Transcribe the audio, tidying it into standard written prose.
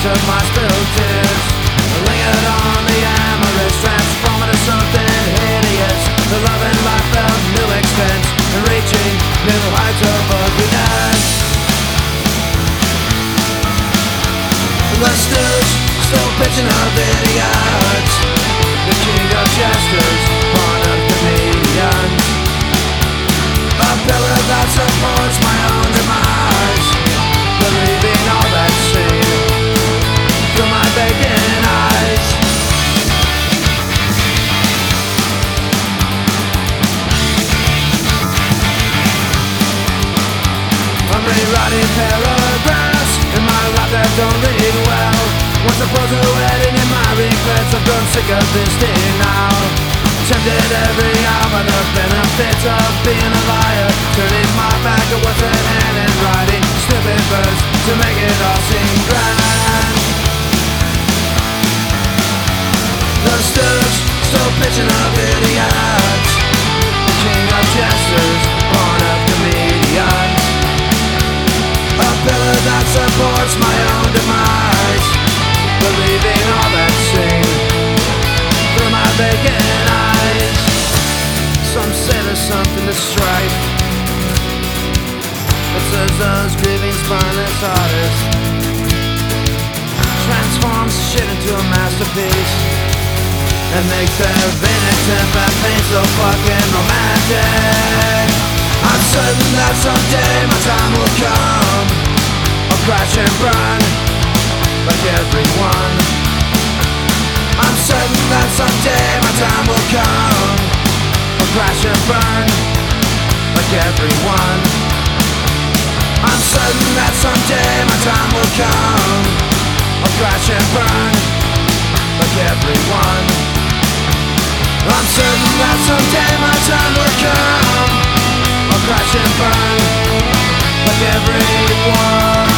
of my spilled tears. Lingered on the amorous, transforming to something hideous. The love and life felt new extents and reaching new heights of ugliness. The stooge, still pitching of idiots. The king of jesters, born of comedians. A pillar that supports my own demise, believing all that's seen through my vacant eyes. I'm rewriting paragraphs in my life that don't read well. Once I pose a wedding in my regrets, I've grown sick of this denial. Tempted every hour by the benefits of being a liar, turning my back at what's at hand and writing stupid verse to make it all seem grand. The stooge, still pitching of idiots. The king of jesters, born of comedians. A pillar that supports my own demise, believing all that's seen through my vacant eyes. Some say there's something to strife that says those grieving spineless artists transforms shit into a masterpiece and makes their innocent bad pain so fucking romantic. I'm certain that someday my time will come. I'll crash and burn like everyone. I'm certain that someday my time will come. I'll crash and burn like everyone. I'm certain that someday my time will come. I'll crash and burn like everyone. I'm certain that someday my time will come. I'll crash and burn like everyone.